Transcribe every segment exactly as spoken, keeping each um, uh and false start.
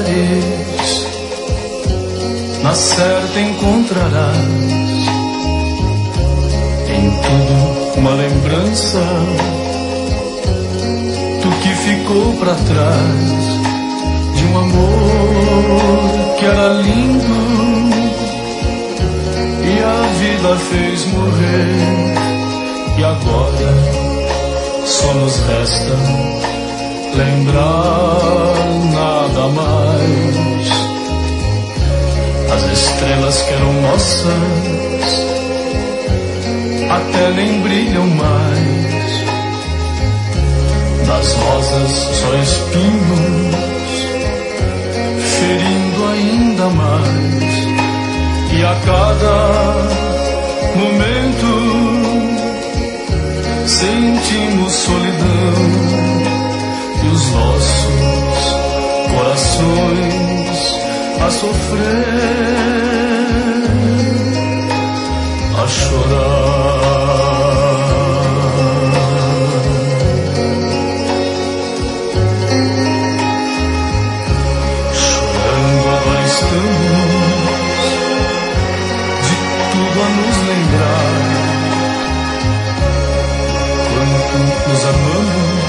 olhares, na certa encontrarás em tudo uma lembrança do que ficou pra trás, de um amor que era lindo e a vida fez morrer. E agora só nos resta lembrar, nada mais. As estrelas que eram nossas até nem brilham mais. Das rosas só espinhos, ferindo ainda mais. E a cada momento sentimos solidão, e os nossos corações a sofrer, a chorar. Chorando agora estamos, de tudo a nos lembrar. Quanto nos amamos,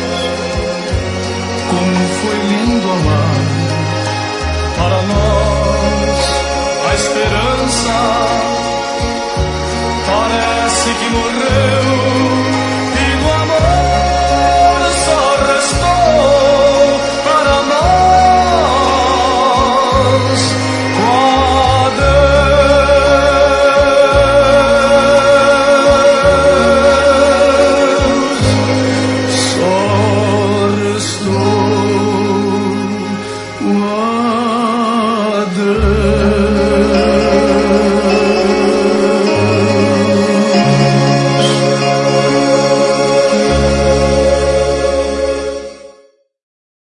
como foi lindo amar. Para nós a esperança parece que morreu.